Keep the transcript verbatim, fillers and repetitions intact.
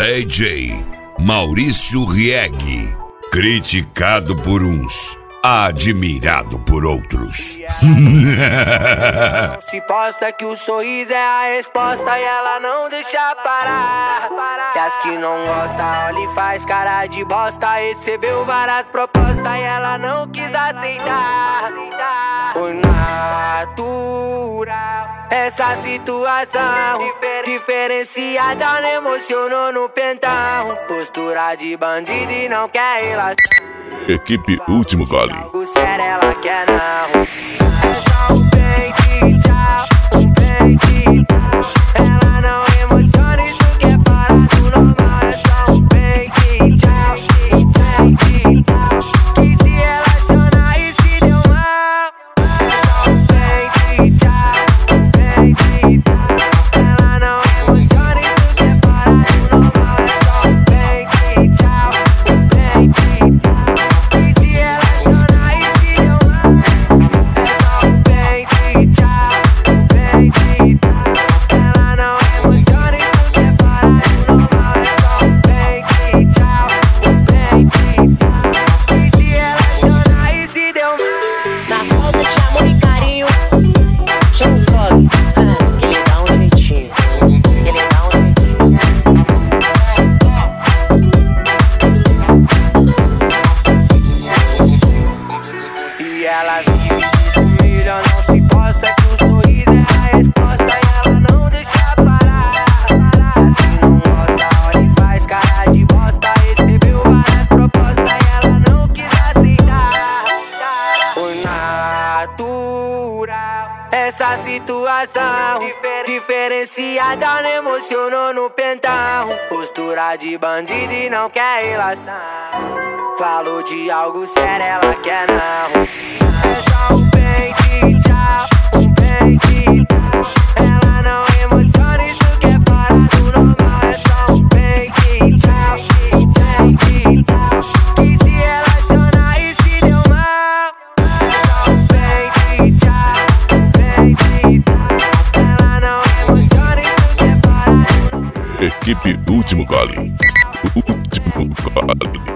D J Maurício Rieg, criticado por uns, admirado por outros. Se posta que o sorriso é a resposta e ela não deixa parar. E as que não gostam, olha e faz cara de bosta. Recebeu várias propostas e ela não quis aceitar. Foi natural essa situação diferenciada, não emocionou no pentão. Postura de bandido e não quer relação. Equipe Último Gole. O sério ela quer não. É só um pente, tchau, um pente, tchau. Ela não emociona, isso que é fora do normal. É só um pente, tchau, um pente, tchau. Que se relacionar e se deu mal. É só um pente, tchau, um pente, tchau. Ela não emociona, isso que é fora do normal. É só um pente, tchau, um pente, tchau. Ela vive sumida, não se posta que o sorriso é a resposta e ela não deixa parar. Se não gosta, olha e faz cara de bosta. Recebeu várias propostas e ela não quis aceitar. Foi natural essa situação diferenciada, não emocionou no pentão. Postura de bandido e não quer relação. Falou de algo sério, ela quer não. É só um pente, tchau, um pente, tchau. Ela não emociona, isso que é fora do normal. É só um pente, tchau, um pente, tchau. Que se relacionar e se deu mal. É só um pente, tchau, um pente, tchau. Ela não emociona, isso que é fora do normal. Equipe Último Gole. Último Gole.